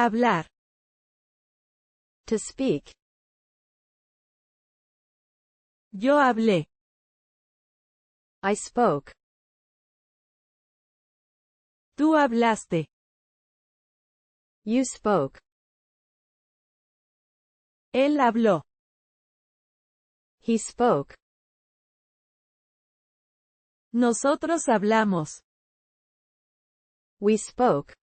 Hablar. To speak. Yo hablé. I spoke. Tú hablaste. You spoke. Él habló. He spoke. Nosotros hablamos. We spoke.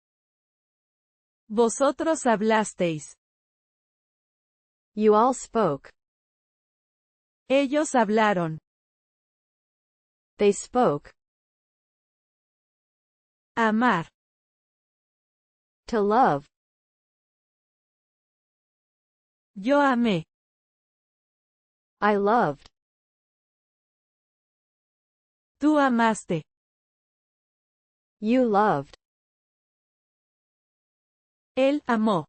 Vosotros hablasteis. You all spoke. Ellos hablaron. They spoke. Amar. To love. Yo amé. I loved. Tú amaste. You loved. Él amó.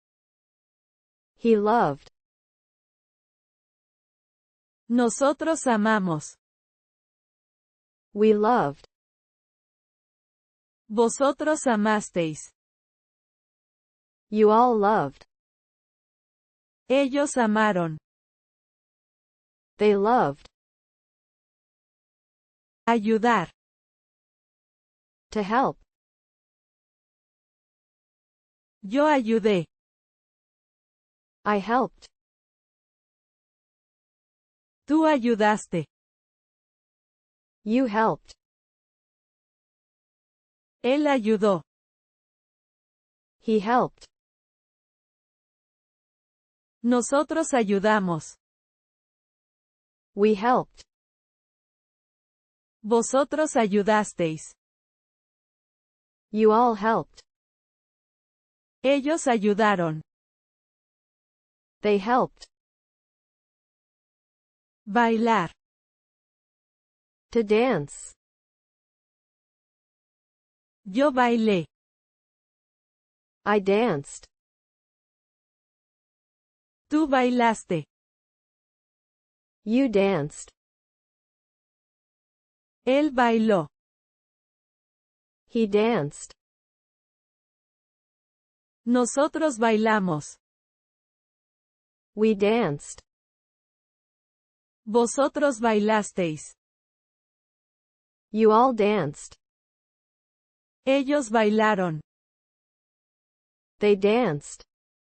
He loved. Nosotros amamos. We loved. Vosotros amasteis. You all loved. Ellos amaron. They loved. Ayudar. To help. Yo ayudé. I helped. Tú ayudaste. You helped. Él ayudó. He helped. Nosotros ayudamos. We helped. Vosotros ayudasteis. You all helped. Ellos ayudaron. They helped. Bailar. To dance. Yo bailé. I danced. Tú bailaste. You danced. Él bailó. He danced. Nosotros bailamos. We danced. Vosotros bailasteis. You all danced. Ellos bailaron. They danced.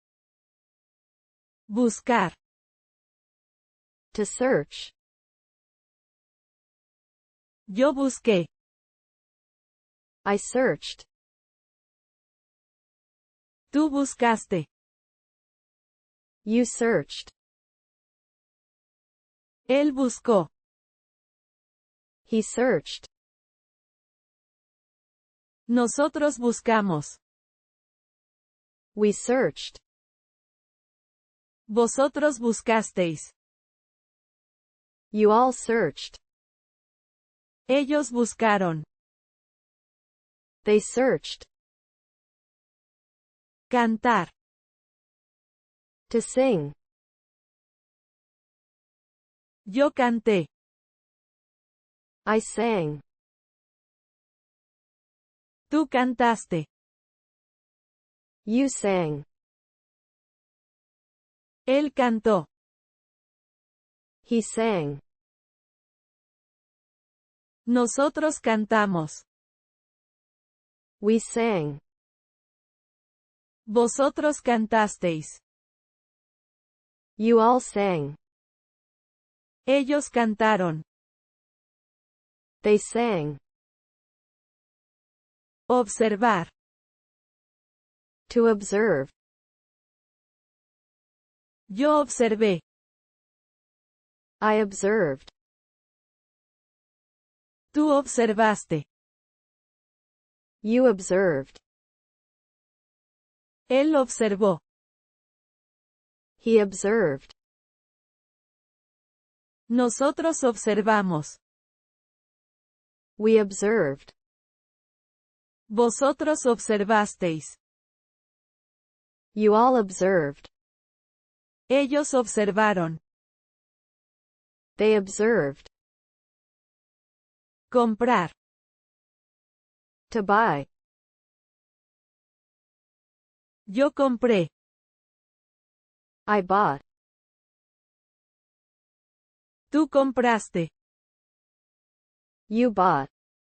Buscar. To search. Yo busqué. I searched. Tú buscaste. You searched. Él buscó. He searched. Nosotros buscamos. We searched. Vosotros buscasteis. You all searched. Ellos buscaron. They searched. Cantar. To sing. Yo canté. I sang. Tú cantaste. You sang. Él cantó. He sang. Nosotros cantamos. We sang. Vosotros cantasteis. You all sang. Ellos cantaron. They sang. Observar. To observe. Yo observé. I observed. Tú observaste. You observed. Él observó. He observed. Nosotros observamos. We observed. Vosotros observasteis. You all observed. Ellos observaron. They observed. Comprar. To buy. Yo compré. I bought. Tú compraste. You bought.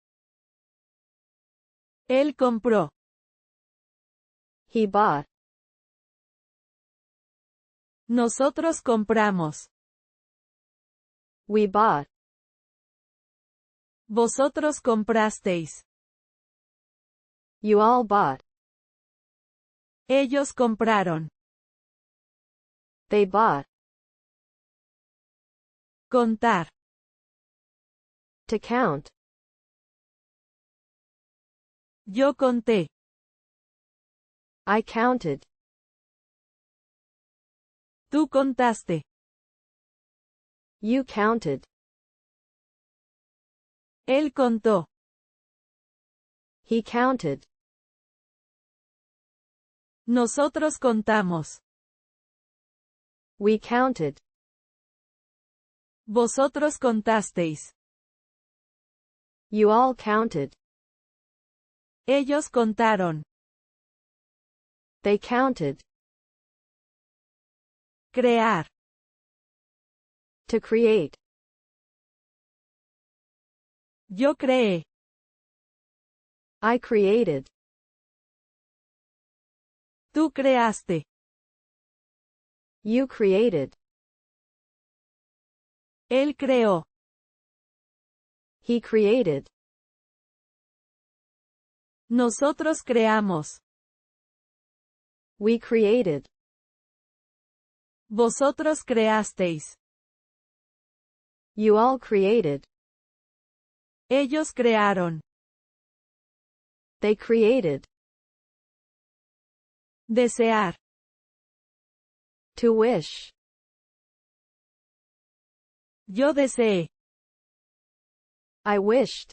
Él compró. He bought. Nosotros compramos. We bought. Vosotros comprasteis. You all bought. Ellos compraron. They bought. Contar. To count. Yo conté. I counted. Tú contaste. You counted. Él contó. He counted. Nosotros contamos. We counted. Vosotros contasteis. You all counted. Ellos contaron. They counted. Crear. To create. Yo creé. I created. Tú creaste. You created. Él creó. He created. Nosotros creamos. We created. Vosotros creasteis. You all created. Ellos crearon. They created. Desear. To wish. Yo deseé. I wished.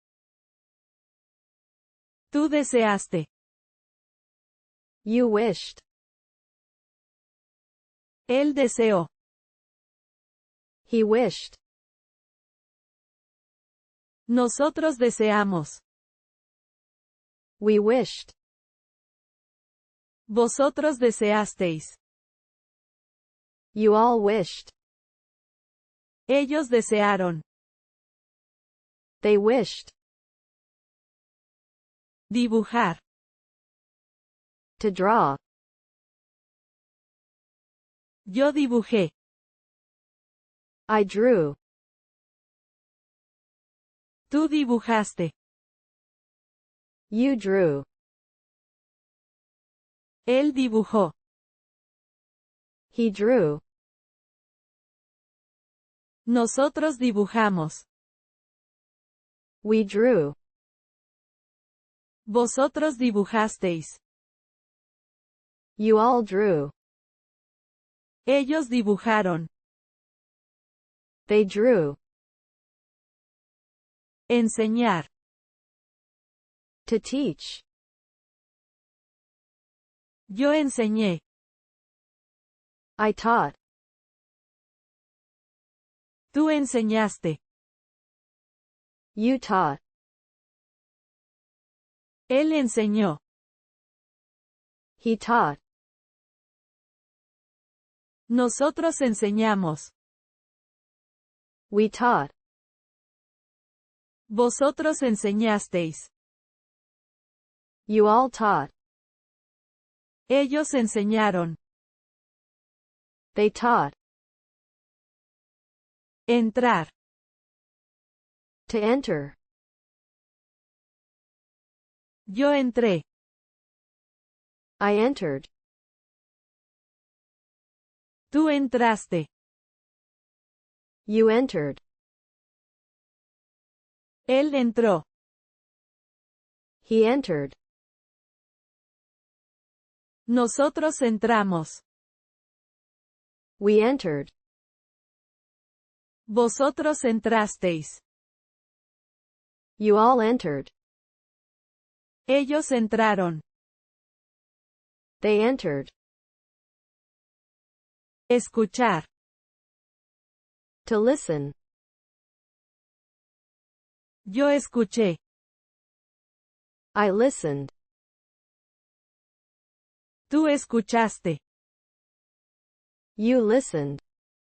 Tú deseaste. You wished. Él deseó. He wished. Nosotros deseamos. We wished. Vosotros deseasteis. You all wished. Ellos desearon. They wished. Dibujar. To draw. Yo dibujé. I drew. Tú dibujaste. You drew. Él dibujó. He drew. Nosotros dibujamos. We drew. Vosotros dibujasteis. You all drew. Ellos dibujaron. They drew. Enseñar. To teach. Yo enseñé. I taught. Tú enseñaste. You taught. Él enseñó. He taught. Nosotros enseñamos. We taught. Vosotros enseñasteis. You all taught. Ellos enseñaron. They taught. Entrar. To enter. Yo entré. I entered. Tú entraste. You entered. Él entró. He entered. Nosotros entramos. We entered. Vosotros entrasteis. You all entered. Ellos entraron. They entered. Escuchar. To listen. Yo escuché. I listened. Tú escuchaste. You listened.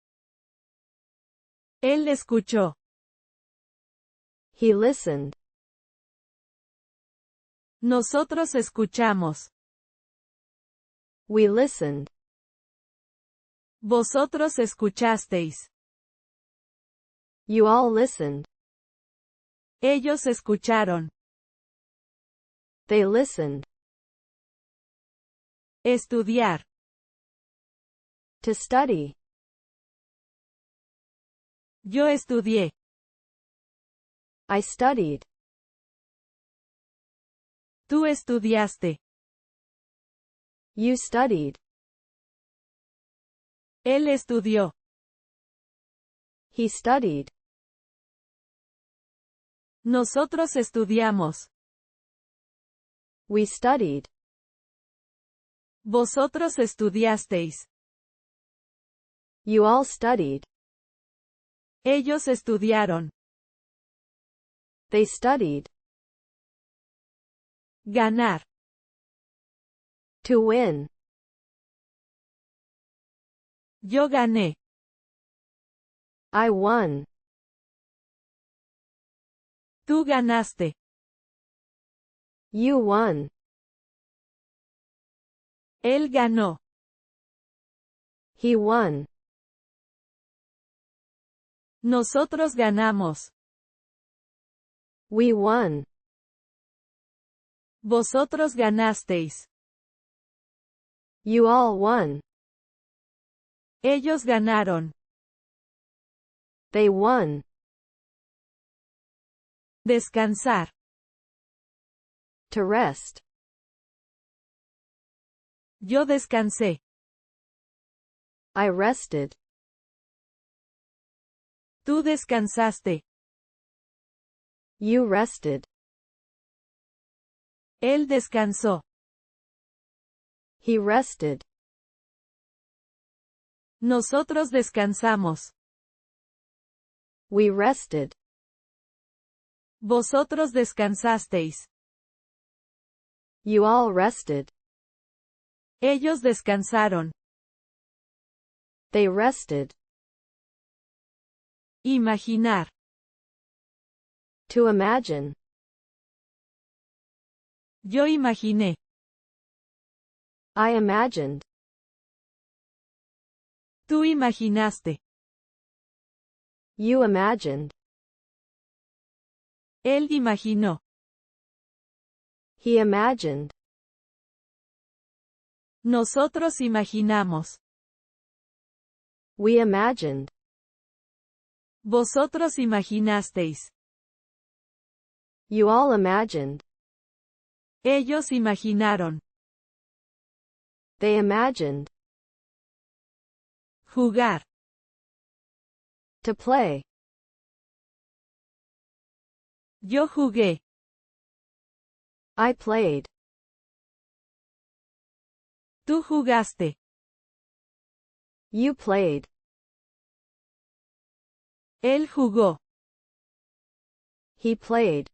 Él escuchó. He listened. Nosotros escuchamos. We listened. Vosotros escuchasteis. You all listened. Ellos escucharon. They listened. Estudiar. To study. Yo estudié. I studied. Tú estudiaste. You studied. Él estudió. He studied. Nosotros estudiamos. We studied. Vosotros estudiasteis. You all studied. Ellos estudiaron. They studied. Ganar. To win. Yo gané. I won. Tú ganaste. You won. Él ganó. He won. Nosotros ganamos. We won. Vosotros ganasteis. You all won. Ellos ganaron. They won. Descansar. To rest. Yo descansé. I rested. Tú descansaste. You rested. Él descansó. He rested. Nosotros descansamos. We rested. Vosotros descansasteis. You all rested. Ellos descansaron. They rested. Imaginar. To imagine. Yo imaginé. I imagined. Tú imaginaste. You imagined. Él imaginó. He imagined. Nosotros imaginamos. We imagined. Vosotros imaginasteis. You all imagined. Ellos imaginaron. They imagined. Jugar. To play. Yo jugué. I played. Tú jugaste. You played. Él jugó. He played.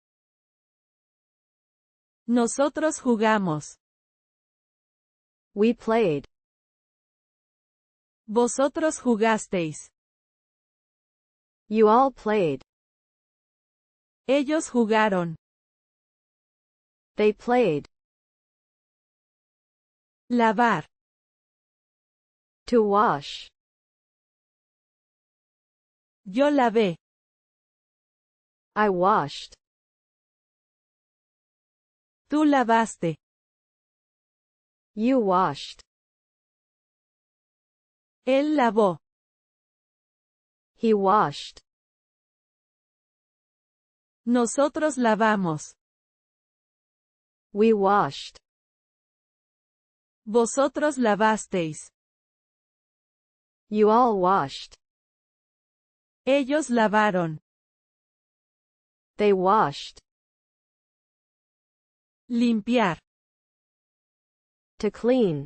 Nosotros jugamos. We played. Vosotros jugasteis. You all played. Ellos jugaron. They played. Lavar. To wash. Yo lavé. I washed. Tú lavaste. You washed. Él lavó. He washed. Nosotros lavamos. We washed. Vosotros lavasteis. You all washed. Ellos lavaron. They washed. Limpiar. To clean.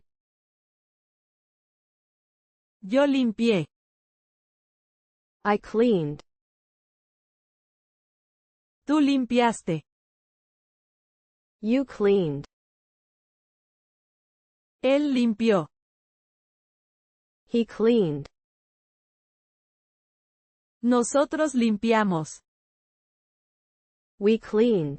Yo limpié. I cleaned. Tú limpiaste. You cleaned. Él limpió. He cleaned. Nosotros limpiamos. We cleaned.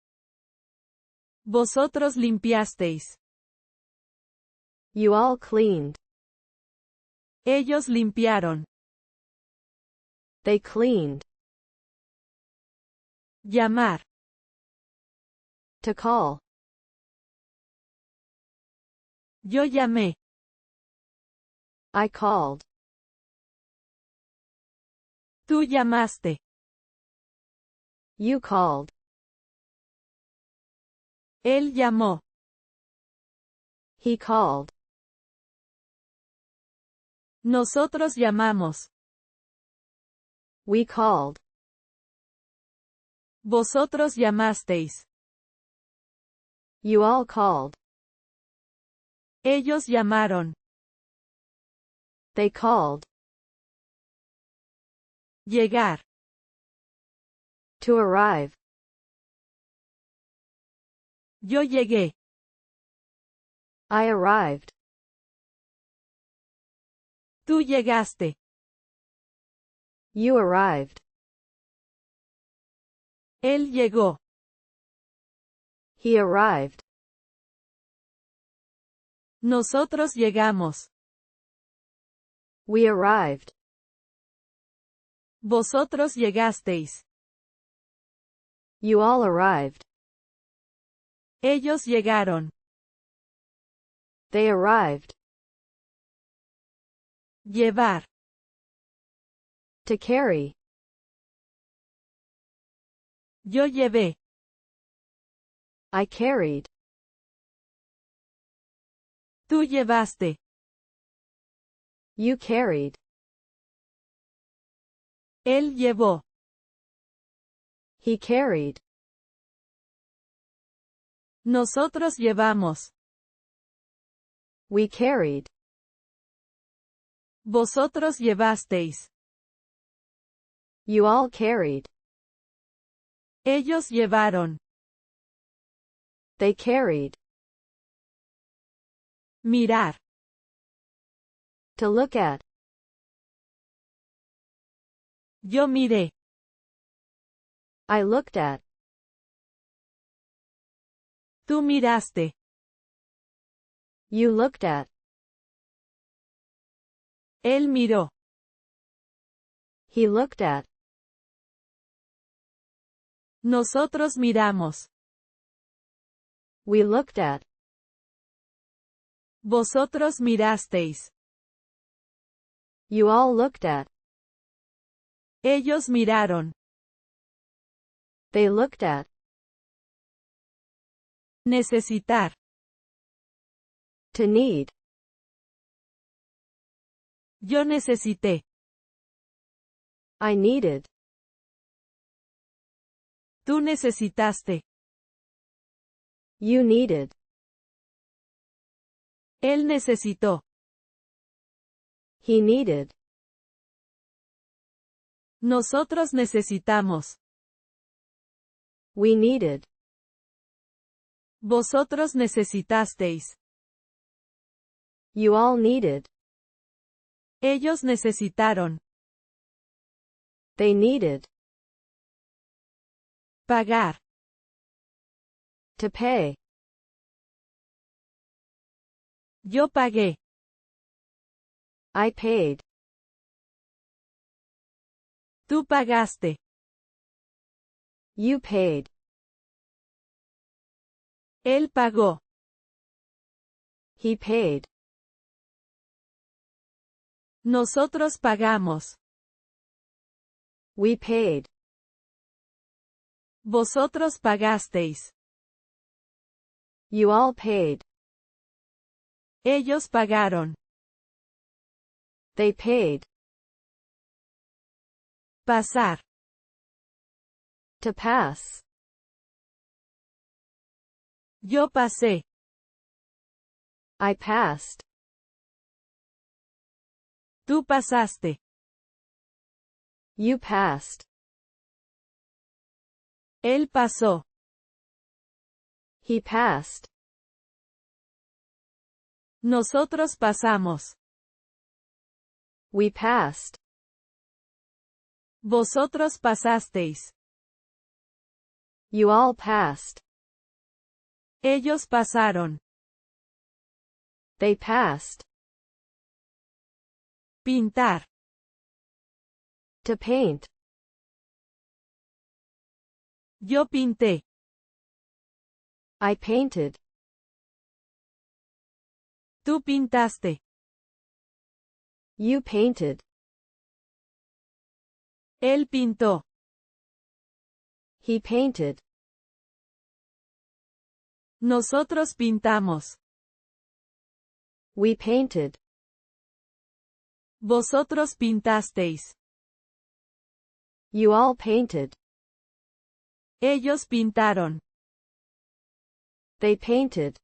Vosotros limpiasteis. You all cleaned. Ellos limpiaron. They cleaned. Llamar. To call. Yo llamé. I called. Tú llamaste. You called. Él llamó. He called. Nosotros llamamos. We called. Vosotros llamasteis. You all called. Ellos llamaron. They called. Llegar. To arrive. Yo llegué. I arrived. Tú llegaste. You arrived. Él llegó. He arrived. Nosotros llegamos. We arrived. Vosotros llegasteis. You all arrived. Ellos llegaron. They arrived. Llevar. To carry. Yo llevé. I carried. Tú llevaste. You carried. Él llevó. He carried. Nosotros llevamos. We carried. Vosotros llevasteis. You all carried. Ellos llevaron. They carried. Mirar. To look at. Yo miré. I looked at. Tú miraste. You looked at. Él miró. He looked at. Nosotros miramos. We looked at. Vosotros mirasteis. You all looked at. Ellos miraron. They looked at. Necesitar. To need. Yo necesité. I needed. Tú necesitaste. You needed. Él necesitó. He needed. Nosotros necesitamos. We needed. Vosotros necesitasteis. You all needed. Ellos necesitaron. They needed. Pagar. To pay. Yo pagué. I paid. Tú pagaste. You paid. Él pagó. He paid. Nosotros pagamos. We paid. Vosotros pagasteis. You all paid. Ellos pagaron. They paid. Pasar. To pass. Yo pasé. I passed. Tú pasaste. You passed. Él pasó. He passed. Nosotros pasamos. We passed. Vosotros pasasteis. You all passed. Ellos pasaron. They passed. Pintar. To paint. Yo pinté. I painted. Tú pintaste. You painted. Él pintó. He painted. Nosotros pintamos. We painted. Vosotros pintasteis. You all painted. Ellos pintaron. They painted.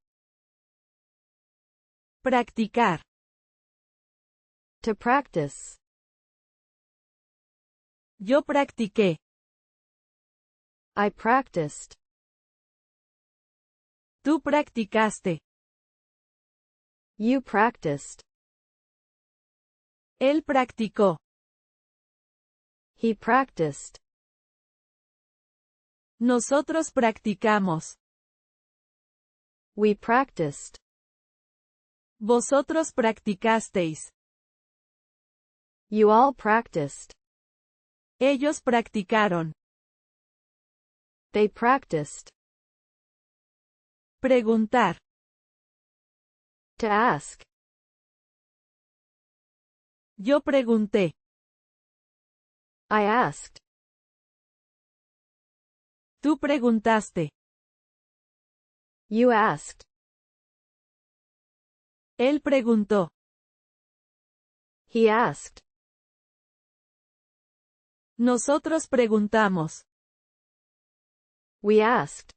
Practicar. To practice. Yo practiqué. I practiced. Tú practicaste. You practiced. Él practicó. He practiced. Nosotros practicamos. We practiced. Vosotros practicasteis. You all practiced. Ellos practicaron. They practiced. Preguntar. To ask. Yo pregunté. I asked. Tú preguntaste. You asked. Él preguntó. He asked. Nosotros preguntamos. We asked.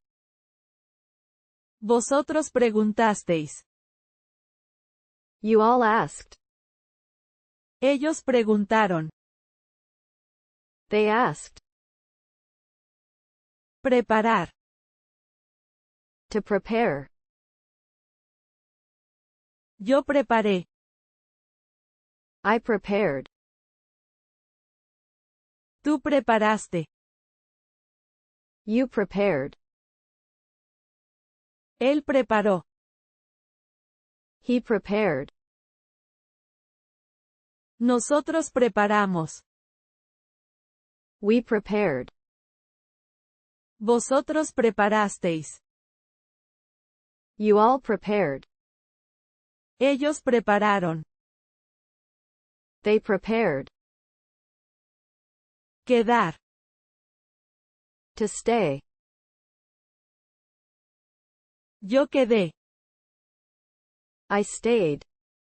Vosotros preguntasteis. You all asked. Ellos preguntaron. They asked. Preparar. To prepare. Yo preparé. I prepared. Tú preparaste. You prepared. Él preparó. He prepared. Nosotros preparamos. We prepared. Vosotros preparasteis. You all prepared. Ellos prepararon. They prepared. Quedar. To stay. Yo quedé. I stayed.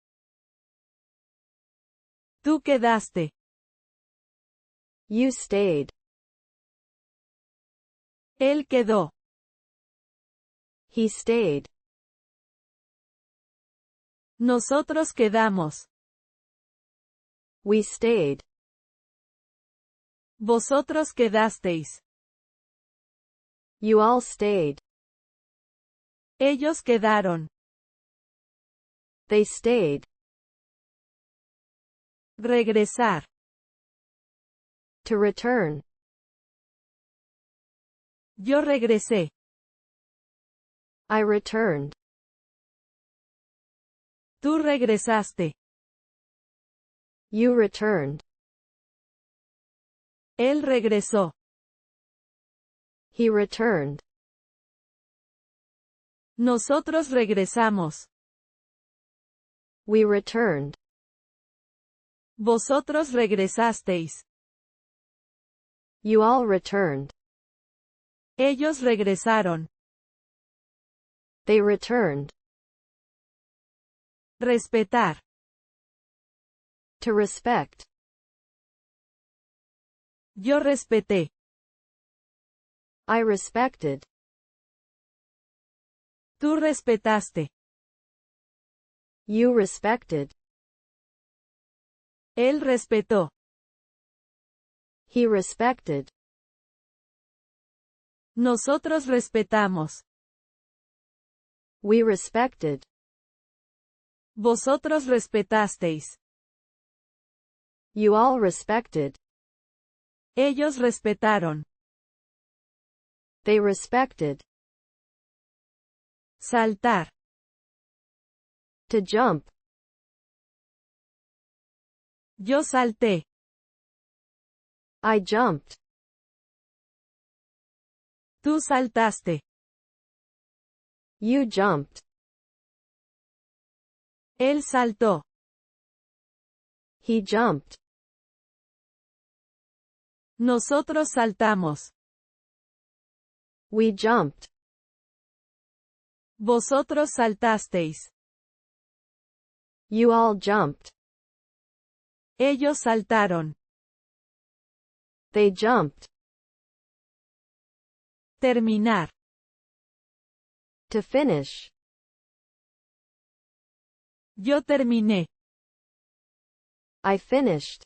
Tú quedaste. You stayed. Él quedó. He stayed. Nosotros quedamos. We stayed. Vosotros quedasteis. You all stayed. Ellos quedaron. They stayed. Regresar. To return. Yo regresé. I returned. Tú regresaste. You returned. Él regresó. He returned. Nosotros regresamos. We returned. Vosotros regresasteis. You all returned. Ellos regresaron. They returned. Respetar. To respect. Yo respeté. I respected. Tú respetaste. You respected. Él respetó. He respected. Nosotros respetamos. We respected. Vosotros respetasteis. You all respected. Ellos respetaron. They respected. Saltar. To jump. Yo salté. I jumped. Tú saltaste. You jumped. Él saltó. He jumped. Nosotros saltamos. We jumped. Vosotros saltasteis. You all jumped. Ellos saltaron. They jumped. Terminar. To finish. Yo terminé. I finished.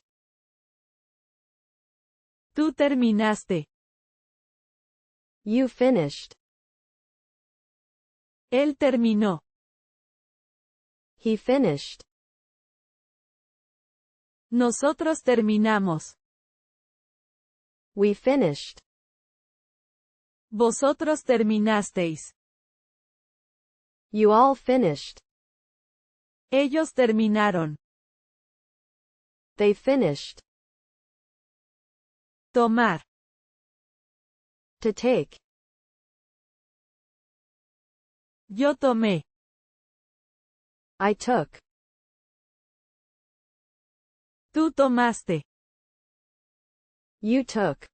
Tú terminaste. You finished. Él terminó. He finished. Nosotros terminamos. We finished. Vosotros terminasteis. You all finished. Ellos terminaron. They finished. Tomar. To take. Yo tomé. I took. Tú tomaste. You took.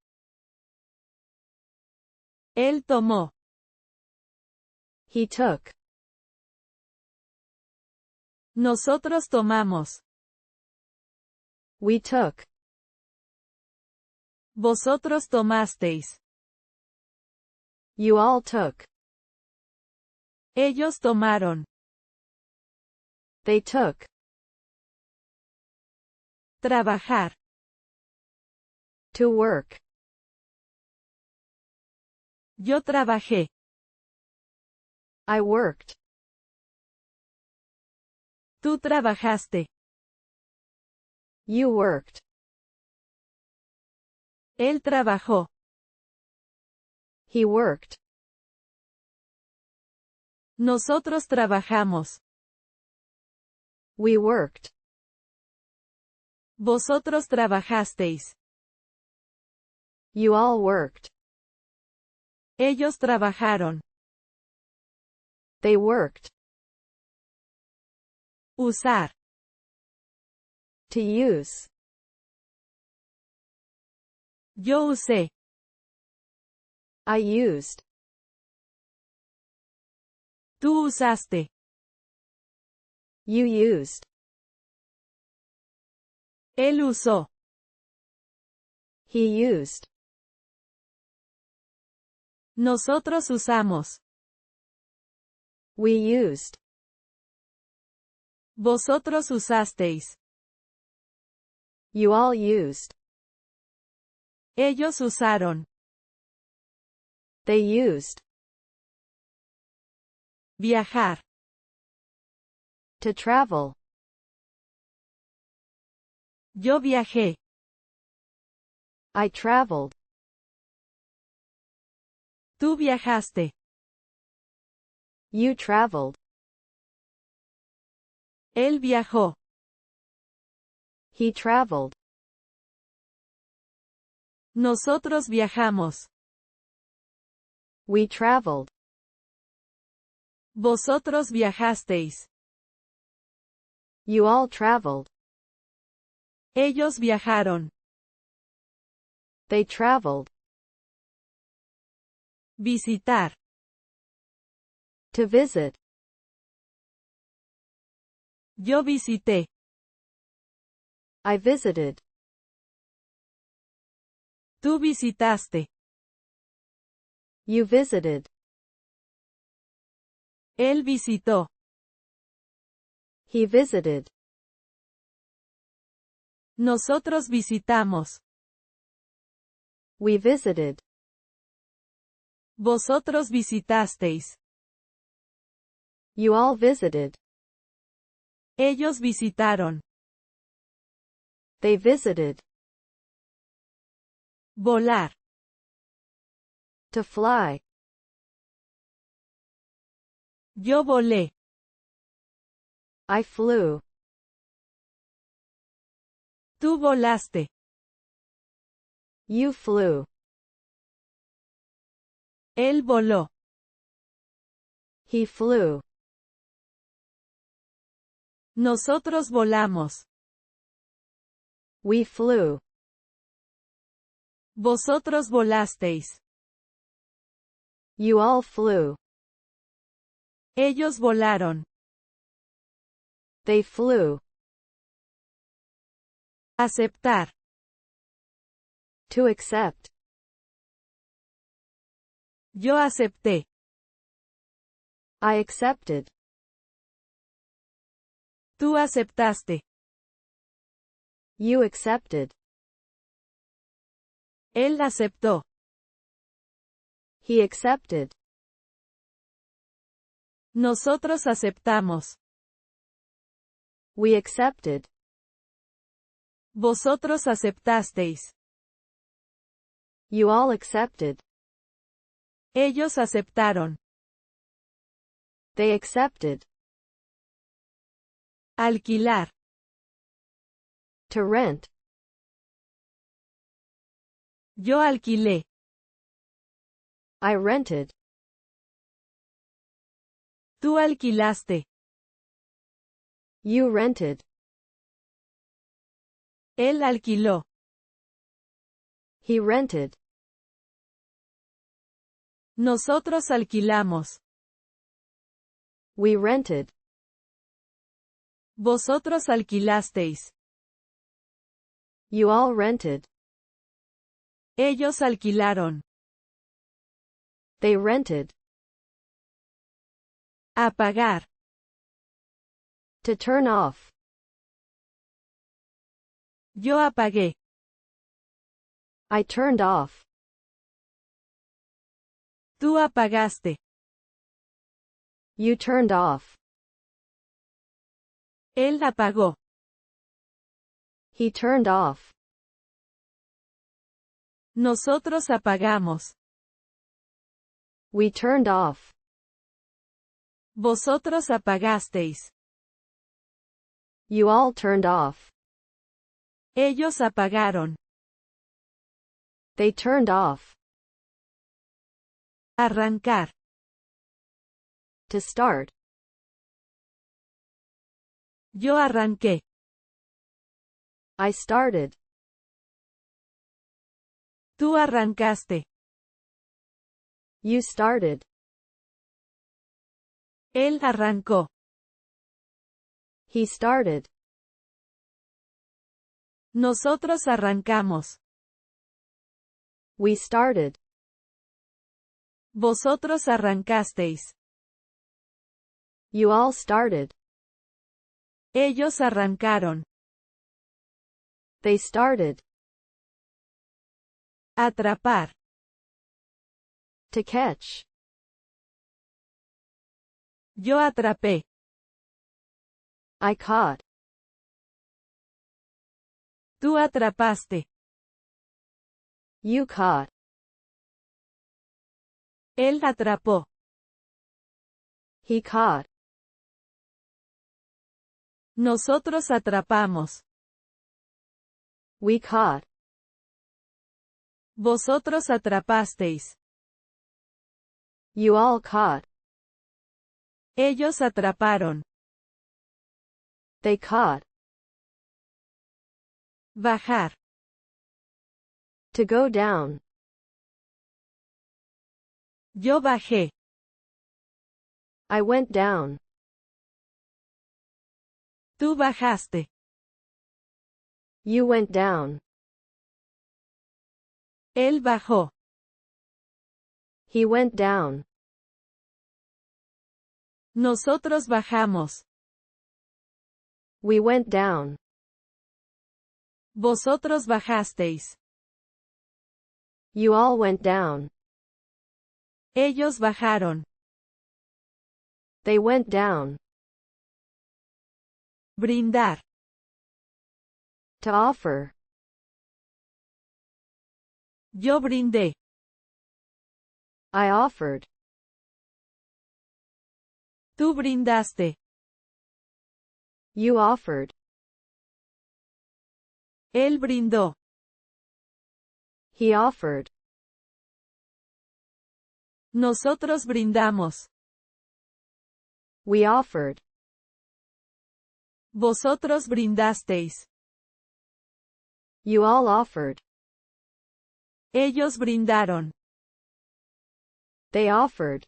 Él tomó. He took. Nosotros tomamos. We took. Vosotros tomasteis. You all took. Ellos tomaron. They took. Trabajar. To work. Yo trabajé. I worked. Tú trabajaste. You worked. Él trabajó. He worked. Nosotros trabajamos. We worked. Vosotros trabajasteis. You all worked. Ellos trabajaron. They worked. Usar. To use. Yo usé. I used. Tú usaste. You used. Él usó. He used. Nosotros usamos. We used. Vosotros usasteis. You all used. Ellos usaron. They used. Viajar. To travel. Yo viajé. I traveled. Tú viajaste. You traveled. Él viajó. He traveled. Nosotros viajamos. We traveled. Vosotros viajasteis. You all traveled. Ellos viajaron. They traveled. Visitar. To visit. Yo visité. I visited. Tú visitaste. You visited. Él visitó. He visited. Nosotros visitamos. We visited. Vosotros visitasteis. You all visited. Ellos visitaron. They visited. Volar. To fly. Yo volé. I flew. Tú volaste. You flew. Él voló. He flew. Nosotros volamos. We flew. Vosotros volasteis. You all flew. Ellos volaron. They flew. Aceptar. To accept. Yo acepté. I accepted. Tú aceptaste. You accepted. Él aceptó. He accepted. Nosotros aceptamos. We accepted. Vosotros aceptasteis. You all accepted. Ellos aceptaron. They accepted. Alquilar. To rent. Yo alquilé. I rented. Tú alquilaste. You rented. Él alquiló. He rented. Nosotros alquilamos. We rented. Vosotros alquilasteis. You all rented. Ellos alquilaron. They rented. Apagar. To turn off. Yo apagué. I turned off. Tú apagaste. You turned off. Él apagó. He turned off. Nosotros apagamos. We turned off. Vosotros apagasteis. You all turned off. Ellos apagaron. They turned off. Arrancar. To start. Yo arranqué. I started. Tú arrancaste. You started. Él arrancó. He started. Nosotros arrancamos. We started. Vosotros arrancasteis. You all started. Ellos arrancaron. They started. Atrapar. To catch. Yo atrapé. I caught. Tú atrapaste. You caught. Él atrapó. He caught. Nosotros atrapamos. We caught. Vosotros atrapasteis. You all caught. Ellos atraparon. They caught. Bajar. To go down. Yo bajé. I went down. Tú bajaste. You went down. Él bajó. He went down. Nosotros bajamos. We went down. Vosotros bajasteis. You all went down. Ellos bajaron. They went down. Brindar. To offer. Yo brindé. I offered. Tú brindaste. You offered. Él brindó. He offered. Nosotros brindamos. We offered. Vosotros brindasteis. You all offered. Ellos brindaron. They offered.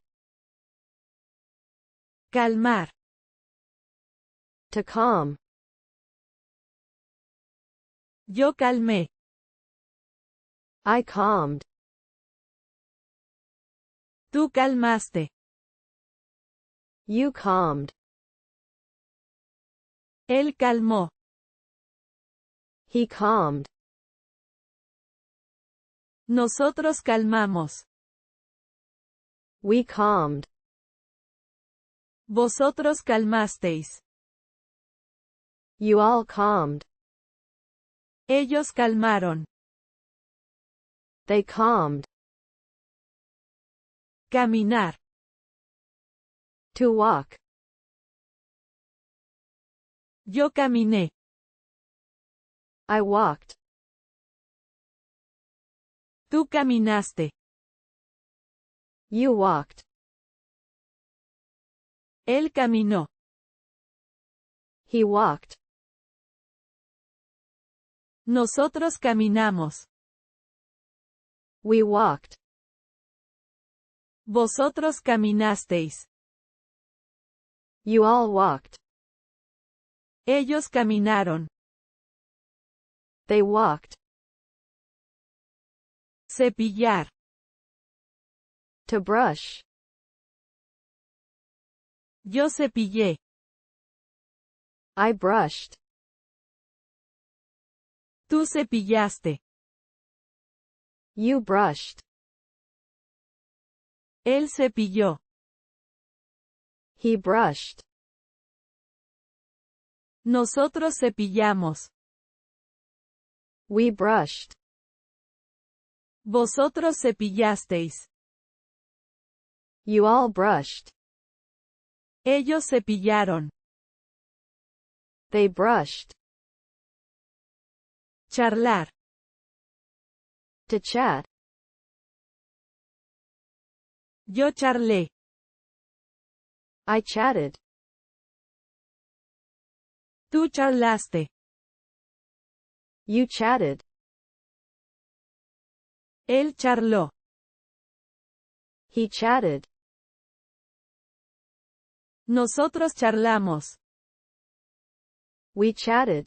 Calmar. To calm. Yo calmé. I calmed. Tú calmaste. You calmed. Él calmó. He calmed. Nosotros calmamos. We calmed. Vosotros calmasteis. You all calmed. Ellos calmaron. They calmed. Caminar. To walk. Yo caminé. I walked. Tú caminaste. You walked. Él caminó. He walked. Nosotros caminamos. We walked. Vosotros caminasteis. You all walked. Ellos caminaron. They walked. Cepillar. To brush. Yo cepillé. I brushed. Tú cepillaste. You brushed. Él cepilló. He brushed. Nosotros cepillamos. We brushed. Vosotros cepillasteis. You all brushed. Ellos cepillaron. They brushed. Charlar. To chat. Yo charlé. I chatted. Tú charlaste. You chatted. Él charló. He chatted. Nosotros charlamos. We chatted.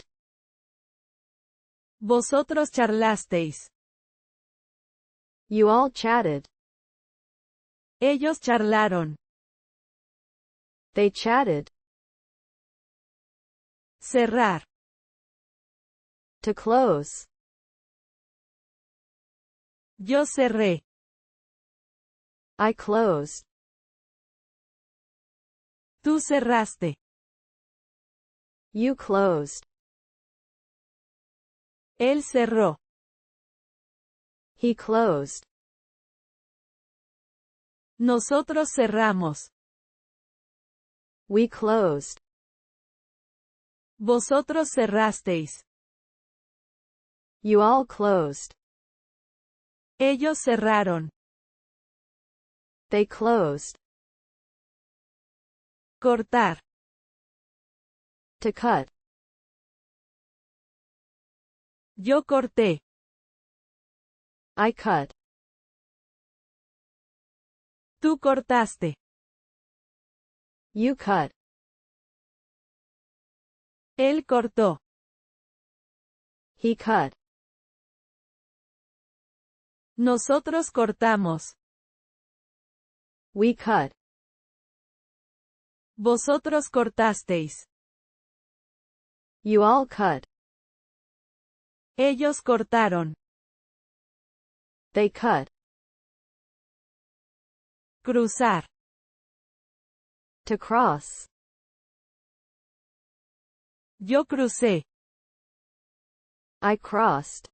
Vosotros charlasteis. You all chatted. Ellos charlaron. They chatted. Cerrar. To close. Yo cerré. I closed. Tú cerraste. You closed. Él cerró. He closed. Nosotros cerramos. We closed. Vosotros cerrasteis. You all closed. Ellos cerraron. They closed. Cortar. To cut. Yo corté. I cut. Tú cortaste. You cut. Él cortó. He cut. Nosotros cortamos. We cut. Vosotros cortasteis. You all cut. Ellos cortaron. They cut. Cruzar. To cross. Yo crucé. I crossed.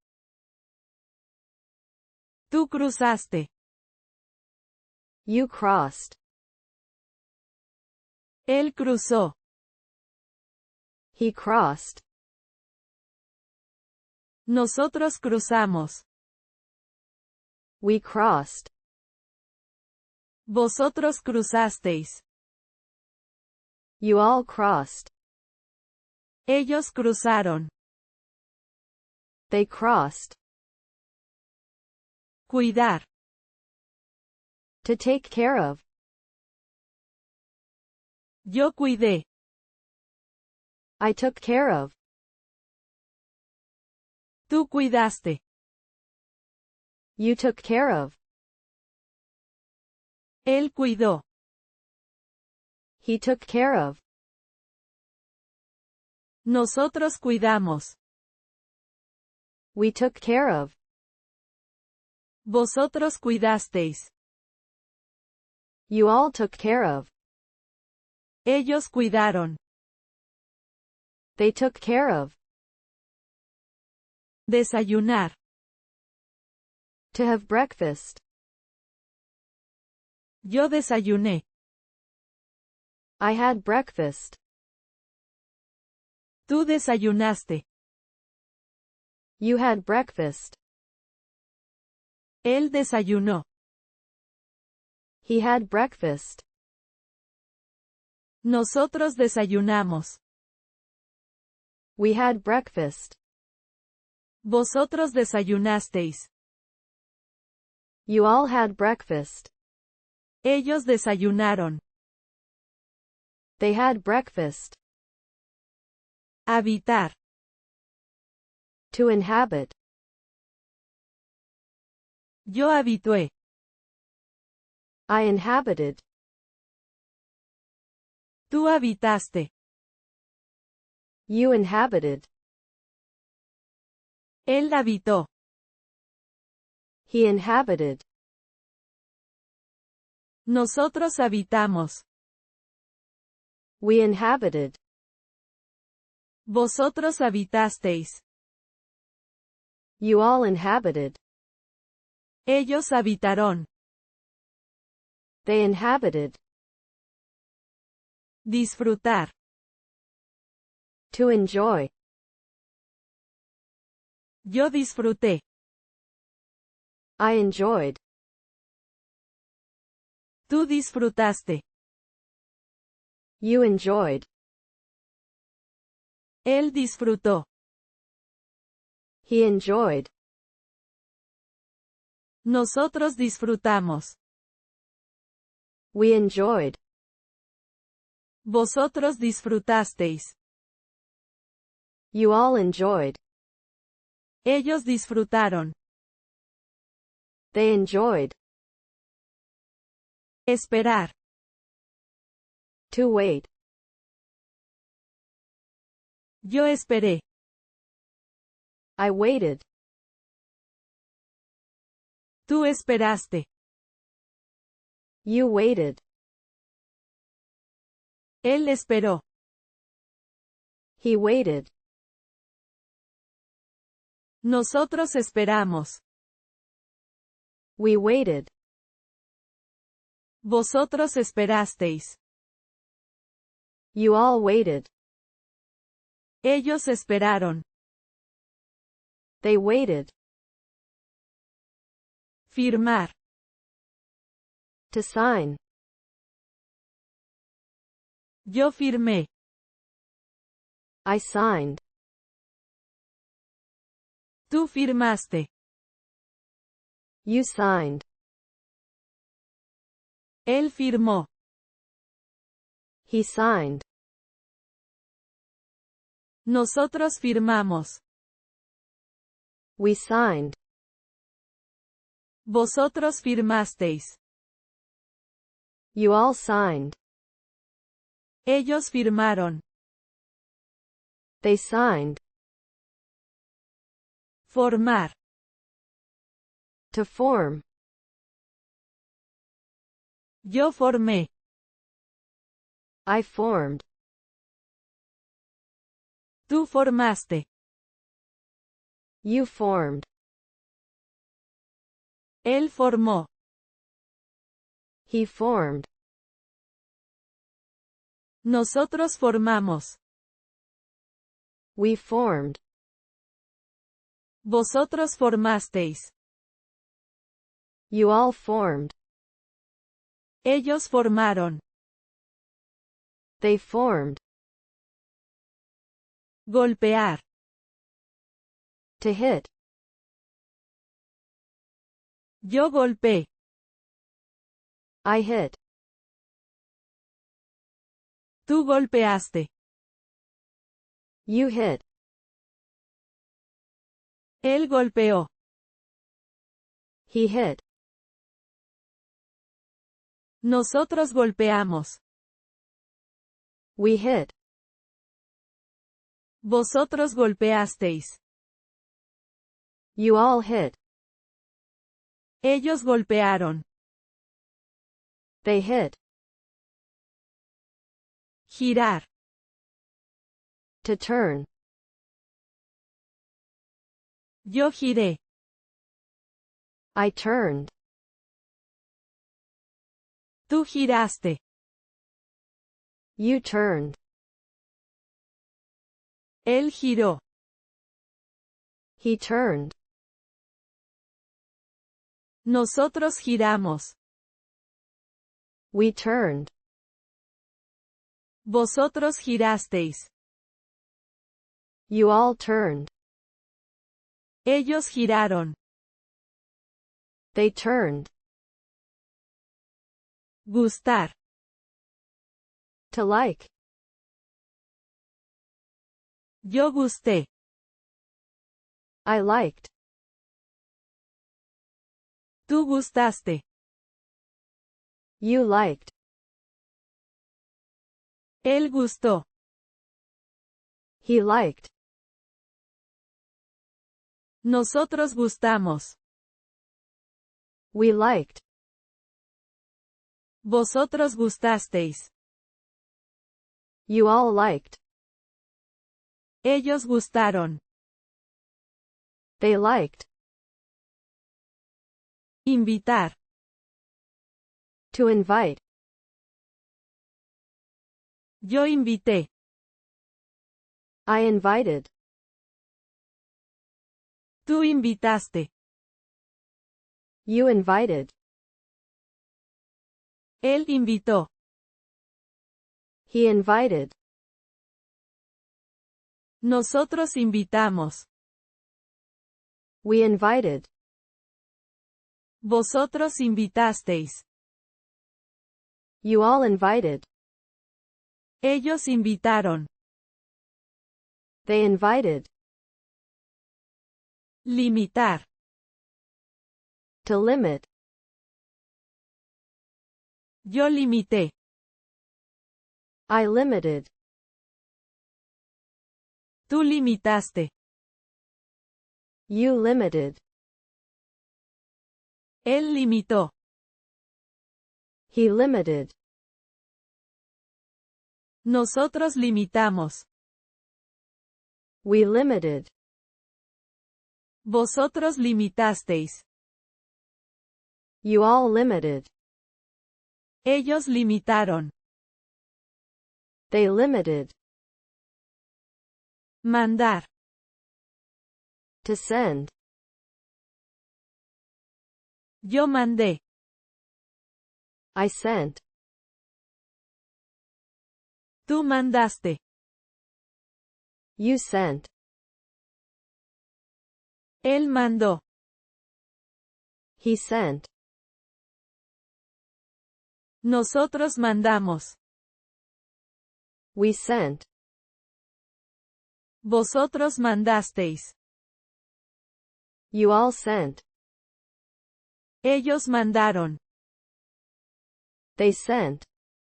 Tú cruzaste. You crossed. Él cruzó. He crossed. Nosotros cruzamos. We crossed. Vosotros cruzasteis. You all crossed. Ellos cruzaron. They crossed. Cuidar. To take care of. Yo cuidé. I took care of. Tú cuidaste. You took care of. Él cuidó. He took care of. Nosotros cuidamos. We took care of. Vosotros cuidasteis. You all took care of. Ellos cuidaron. They took care of. Desayunar. To have breakfast. Yo desayuné. I had breakfast. Tú desayunaste. You had breakfast. Él desayunó. He had breakfast. Nosotros desayunamos. We had breakfast. Vosotros desayunasteis. You all had breakfast. Ellos desayunaron. They had breakfast. Habitar. To inhabit. Yo habitué. I inhabited. Tú habitaste. You inhabited. Él habitó. He inhabited. Nosotros habitamos. We inhabited. Vosotros habitasteis. You all inhabited. Ellos habitaron. They inhabited. Disfrutar. To enjoy. Yo disfruté. I enjoyed. Tú disfrutaste. You enjoyed. Él disfrutó. He enjoyed. Nosotros disfrutamos. We enjoyed. Vosotros disfrutasteis. You all enjoyed. Ellos disfrutaron. They enjoyed. Esperar. To wait. Yo esperé. I waited. Tú esperaste. You waited. Él esperó. He waited. Nosotros esperamos. We waited. Vosotros esperasteis. You all waited. Ellos esperaron. They waited. Firmar. To sign. Yo firmé. I signed. Tú firmaste. You signed. Él firmó. He signed. Nosotros firmamos. We signed. Vosotros firmasteis. You all signed. Ellos firmaron. They signed. Formar. To form. Yo formé. I formed. Tú formaste. You formed. Él formó. He formed. Nosotros formamos. We formed. Vosotros formasteis. You all formed. Ellos formaron. They formed. Golpear. To hit. Yo golpeé. I hit. Tú golpeaste. You hit. Él golpeó. He hit. Nosotros golpeamos. We hit. Vosotros golpeasteis. You all hit. Ellos golpearon. They hit. Girar. To turn. Yo giré. I turned. Tú giraste. You turned. Él giró. He turned. Nosotros giramos. We turned. Vosotros girasteis. You all turned. Ellos giraron. They turned. Gustar. To like. Yo gusté. I liked. Tú gustaste. You liked. Él gustó. He liked. Nosotros gustamos. We liked. Vosotros gustasteis. You all liked. Ellos gustaron. They liked. Invitar. To invite. Yo invité. I invited. Tú invitaste. You invited. Él invitó. He invited. Nosotros invitamos. We invited. Vosotros invitasteis. You all invited. Ellos invitaron. They invited. Limitar. To limit. Yo limité. I limited. Tú limitaste. You limited. Él limitó. He limited. Nosotros limitamos. We limited. Vosotros limitasteis. You all limited. Ellos limitaron. They limited. Mandar. To send. Yo mandé. I sent. Tú mandaste. You sent. Él mandó. He sent. Nosotros mandamos. We sent. Vosotros mandasteis. You all sent. Ellos mandaron. They sent.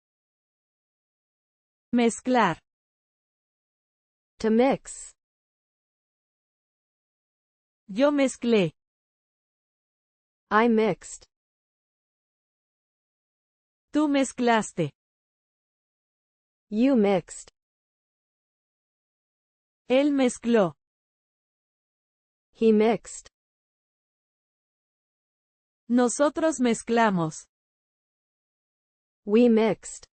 Mezclar. To mix. Yo mezclé. I mixed. Tú mezclaste. You mixed. Él mezcló. He mixed. Nosotros mezclamos. We mixed.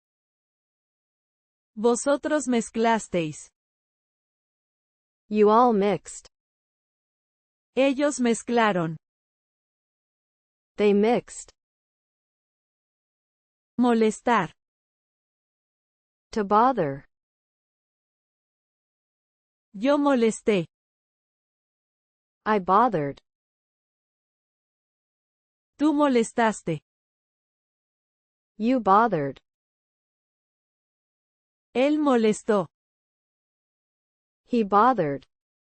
Vosotros mezclasteis. You all mixed. Ellos mezclaron. They mixed. Molestar. To bother. Yo molesté. I bothered. Tú molestaste. You bothered. Él molestó. He bothered.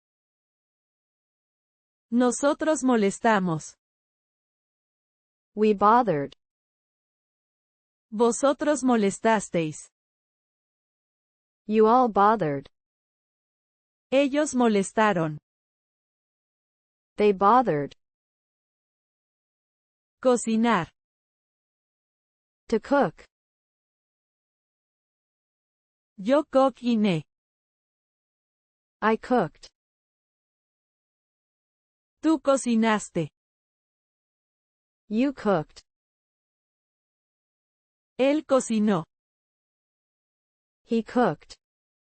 Nosotros molestamos. We bothered. Vosotros molestasteis. You all bothered. Ellos molestaron. They bothered. Cocinar. To cook. Yo cociné. I cooked. Tú cocinaste. You cooked. Él cocinó. He cooked.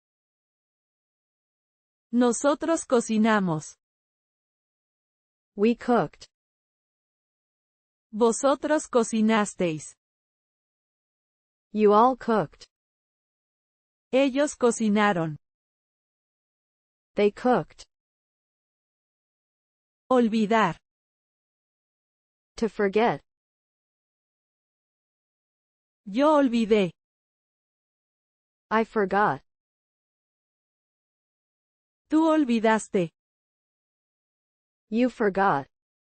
Nosotros cocinamos. We cooked. Vosotros cocinasteis. You all cooked. Ellos cocinaron. They cooked. Olvidar. To forget. Yo olvidé. I forgot. Tú olvidaste. You forgot.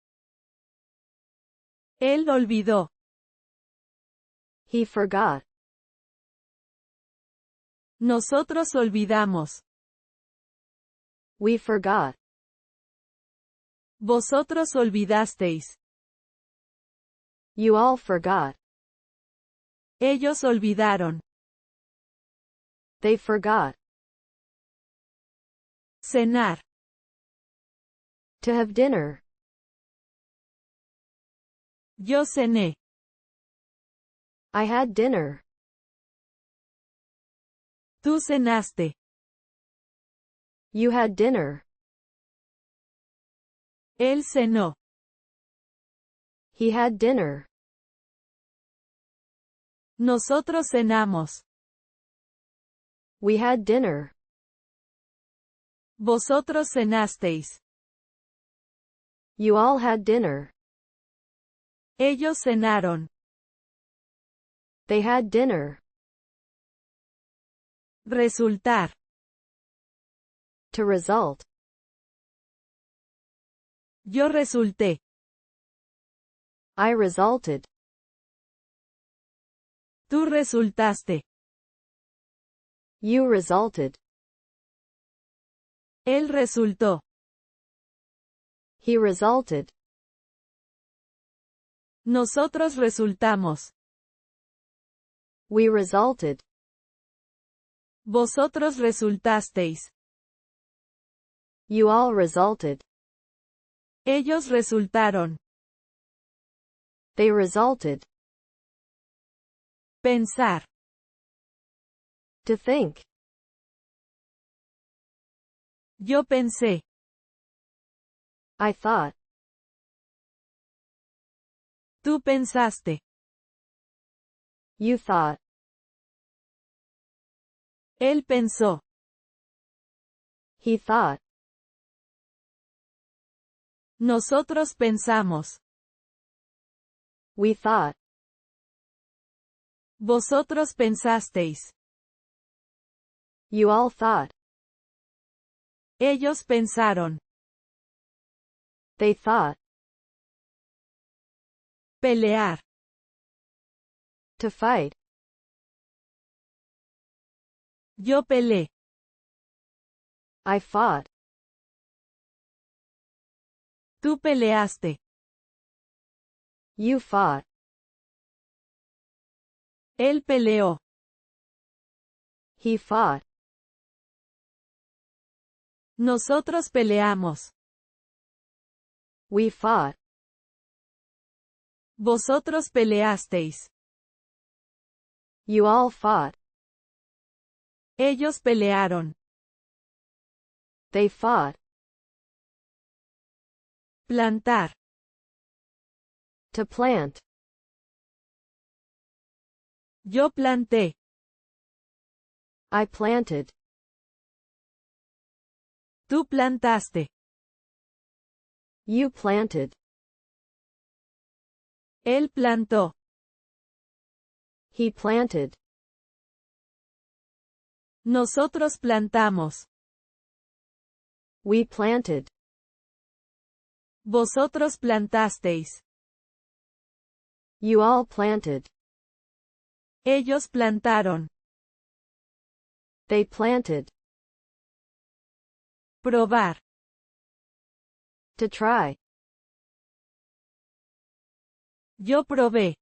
Él olvidó. He forgot. Nosotros olvidamos. We forgot. Vosotros olvidasteis. You all forgot. Ellos olvidaron. They forgot. Cenar. To have dinner. Yo cené. I had dinner. Tú cenaste. You had dinner. Él cenó. He had dinner. Nosotros cenamos. We had dinner. Vosotros cenasteis. You all had dinner. Ellos cenaron. They had dinner. Resultar. To result. Yo resulté. I resulted. Tú resultaste. You resulted. Él resultó. He resulted. Nosotros resultamos. We resulted. Vosotros resultasteis. You all resulted. Ellos resultaron. They resulted. Pensar. To think. Yo pensé. I thought. Tú pensaste. You thought. Él pensó. He thought. Nosotros pensamos. We thought. Vosotros pensasteis. You all thought. Ellos pensaron. They thought. Pelear. To fight. Yo peleé. I fought. Tú peleaste. You fought. Él peleó. He fought. Nosotros peleamos. We fought. Vosotros peleasteis. You all fought. Ellos pelearon. They fought. Plantar. To plant. Yo planté. I planted. Tú plantaste. You planted. Él plantó. He planted. Nosotros plantamos. We planted. Vosotros plantasteis. You all planted. Ellos plantaron. They planted. Probar. To try. Yo probé.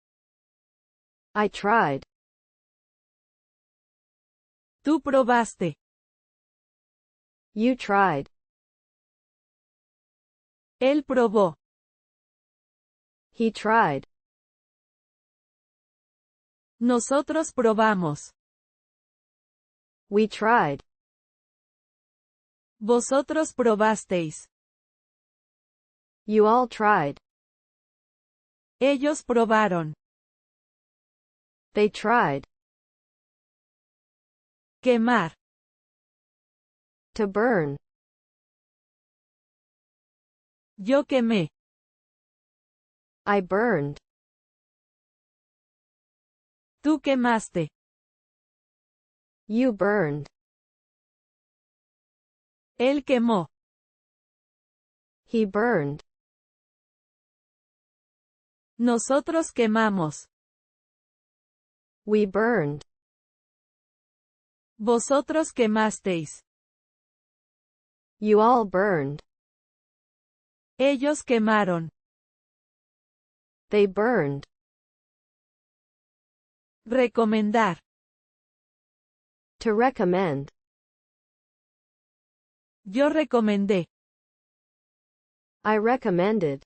I tried. Tú probaste. You tried. Él probó. He tried. Nosotros probamos. We tried. Vosotros probasteis. You all tried. Ellos probaron. They tried. Quemar. To burn. Yo quemé. I burned. Tú quemaste. You burned. Él quemó. He burned. Nosotros quemamos. We burned. Vosotros quemasteis. You all burned. Ellos quemaron. They burned. Recomendar. To recommend. Yo recomendé. I recommended.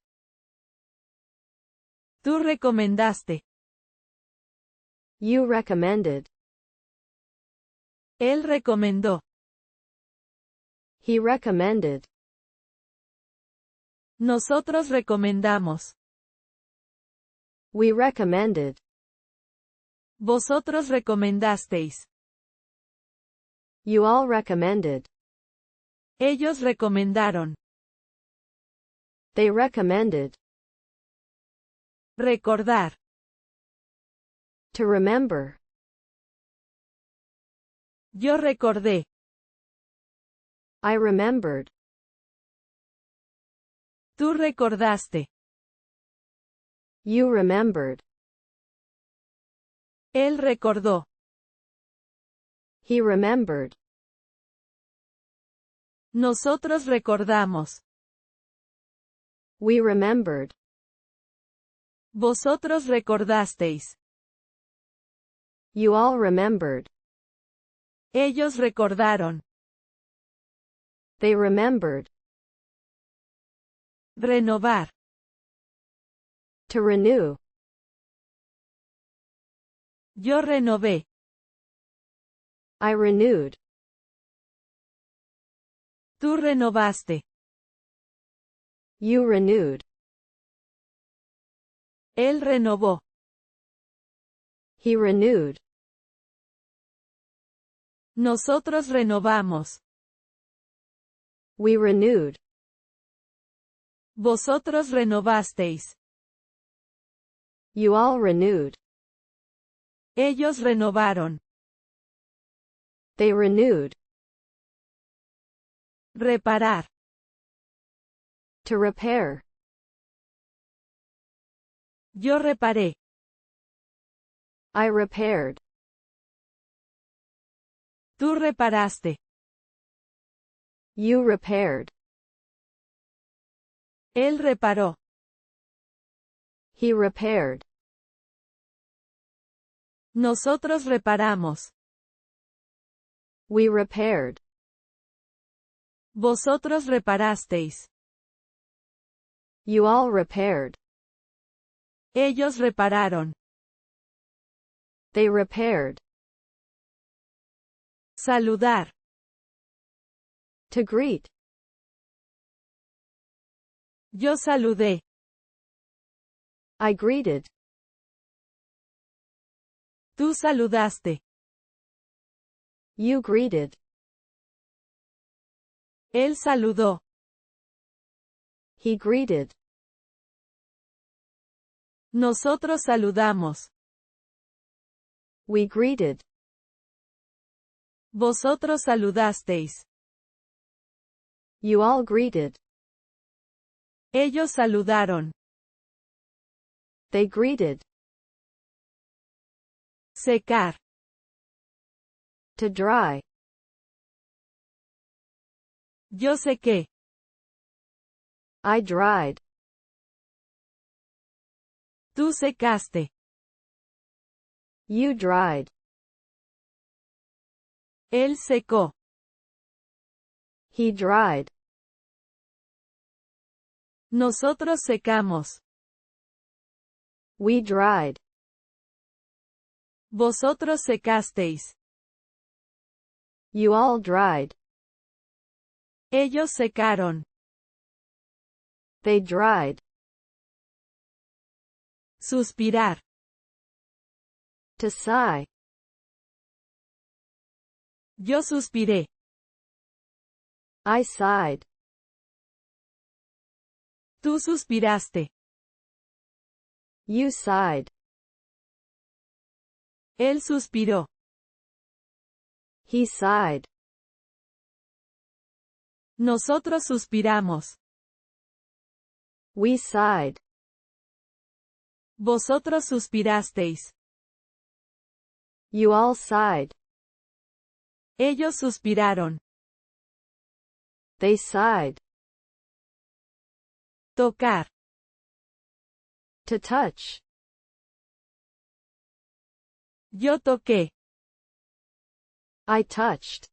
Tú recomendaste. You recommended. Él recomendó. He recommended. Nosotros recomendamos. We recommended. Vosotros recomendasteis. You all recommended. Ellos recomendaron. They recommended. Recordar. To remember. Yo recordé. I remembered. Tú recordaste. You remembered. Él recordó. He remembered. Nosotros recordamos. We remembered. Vosotros recordasteis. You all remembered. Ellos recordaron. They remembered. Renovar. To renew. Yo renové. I renewed. Tú renovaste. You renewed. Él renovó. He renewed. Nosotros renovamos. We renewed. Vosotros renovasteis. You all renewed. Ellos renovaron. They renewed. Reparar. To repair. Yo reparé. I repaired. Tú reparaste. You repaired. Él reparó. He repaired. Nosotros reparamos. We repaired. Vosotros reparasteis. You all repaired. Ellos repararon. They repaired. Saludar. To greet. Yo saludé. I greeted. Tú saludaste. You greeted. Él saludó. He greeted. Nosotros saludamos. We greeted. Vosotros saludasteis. You all greeted. Ellos saludaron. They greeted. Secar. To dry. Yo sequé. I dried. Tú secaste. You dried. Él secó. He dried. Nosotros secamos. We dried. Vosotros secasteis. You all dried. Ellos secaron. They dried. Suspirar. To sigh. Yo suspiré. I sighed. Tú suspiraste. You sighed. Él suspiró. He sighed. Nosotros suspiramos. We sighed. Vosotros suspirasteis. You all sighed. Ellos suspiraron. They sighed. Tocar. To touch. Yo toqué. I touched.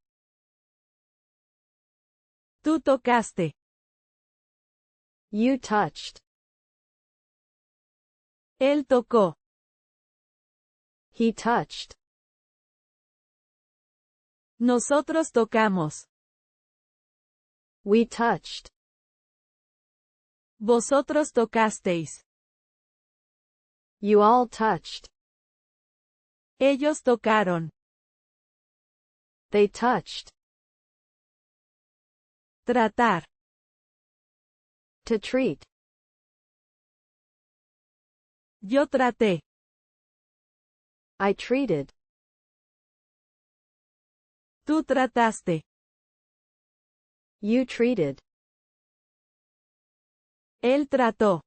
Tú tocaste. You touched. Él tocó. He touched. Nosotros tocamos. We touched. Vosotros tocasteis. You all touched. Ellos tocaron. They touched. Tratar. To treat. Yo traté. I treated. Tú trataste. You treated. Él trató.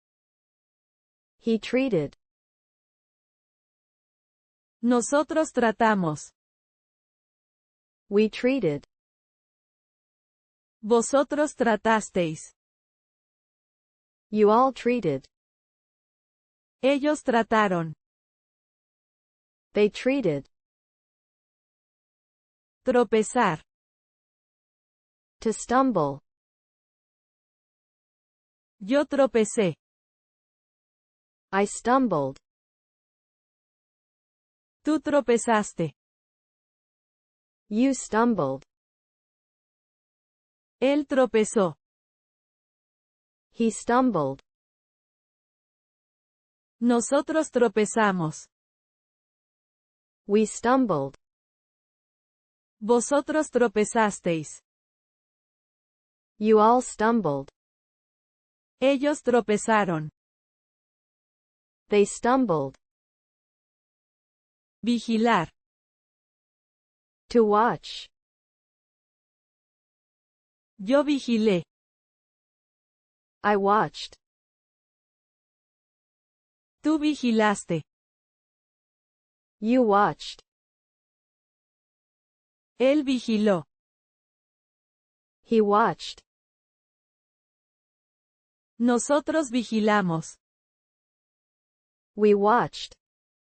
He treated. Nosotros tratamos. We treated. Vosotros tratasteis. You all treated. Ellos trataron. They treated. Tropezar. To stumble. Yo tropecé. I stumbled. Tú tropezaste. You stumbled. Él tropezó. He stumbled. Nosotros tropezamos. We stumbled. Vosotros tropezasteis. You all stumbled. Ellos tropezaron. They stumbled. Vigilar. To watch. Yo vigilé. I watched. Tú vigilaste. You watched. Él vigiló. He watched. Nosotros vigilamos. We watched.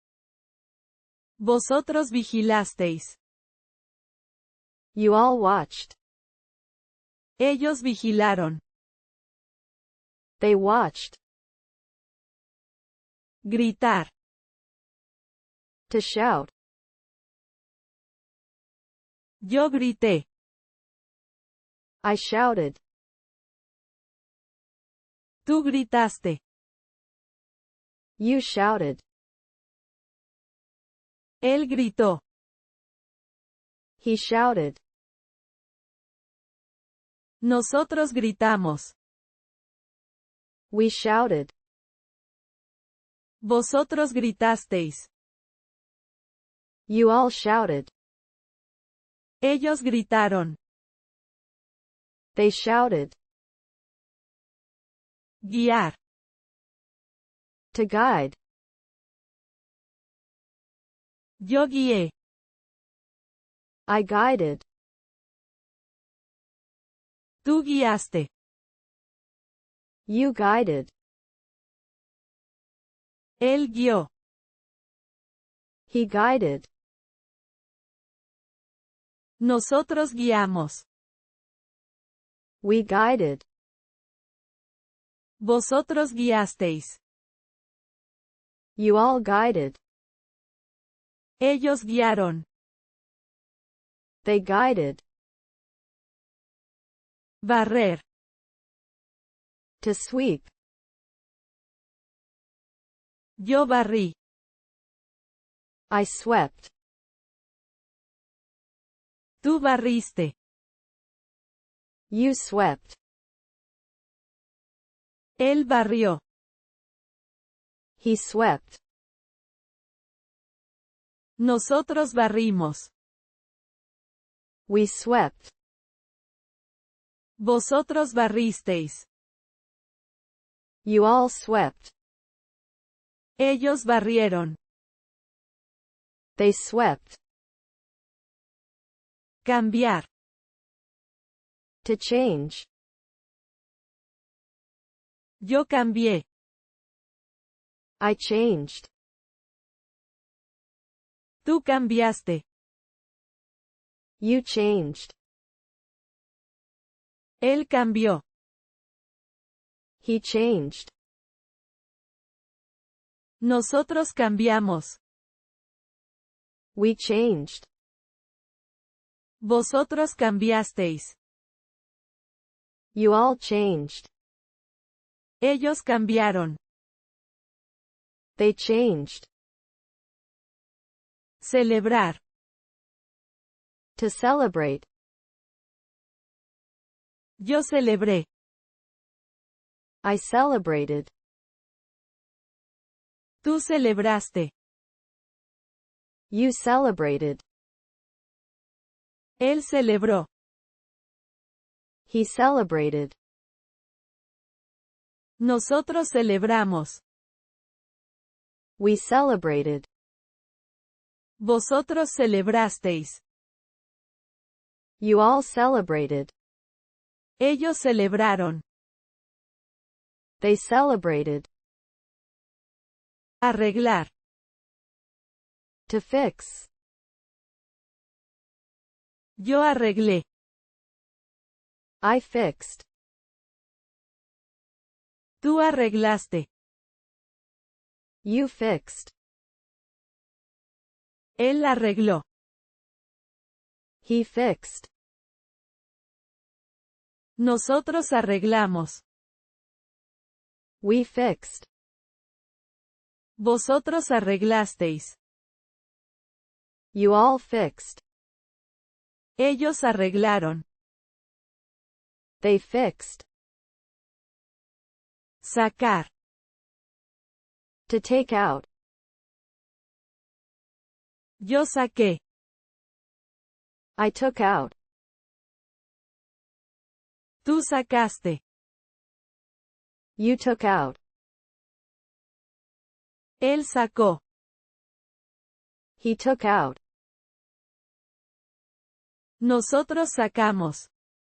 Vosotros vigilasteis. You all watched. Ellos vigilaron. They watched. Gritar. To shout. Yo grité. I shouted. Tú gritaste. You shouted. Él gritó. He shouted. Nosotros gritamos. We shouted. Vosotros gritasteis. You all shouted. Ellos gritaron. They shouted. Guiar. To guide. Yo guié. I guided. Tú guiaste. You guided. Él guió. He guided. Nosotros guiamos. We guided. Vosotros guiasteis. You all guided. Ellos guiaron. They guided. Barrer. To sweep. Yo barrí. I swept. Tú barriste. You swept. Él barrió. He swept. Nosotros barrimos. We swept. Vosotros barristeis. You all swept. Ellos barrieron. They swept. Cambiar. To change. Yo cambié. I changed. Tú cambiaste. You changed. Él cambió. He changed. Nosotros cambiamos. We changed. Vosotros cambiasteis. You all changed. Ellos cambiaron. They changed. Celebrar. To celebrate. Yo celebré. I celebrated. Tú celebraste. You celebrated. Él celebró. He celebrated. Nosotros celebramos. We celebrated. Vosotros celebrasteis. You all celebrated. Ellos celebraron. They celebrated. Arreglar. To fix. Yo arreglé. I fixed. Tú arreglaste. You fixed. Él arregló. He fixed. Nosotros arreglamos. We fixed. Vosotros arreglasteis. You all fixed. Ellos arreglaron. They fixed. Sacar. To take out. Yo saqué. I took out. Tú sacaste. You took out. Él sacó. He took out. Nosotros sacamos.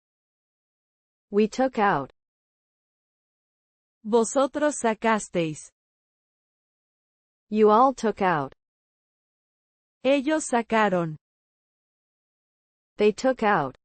We took out. Vosotros sacasteis. You all took out. Ellos sacaron. They took out.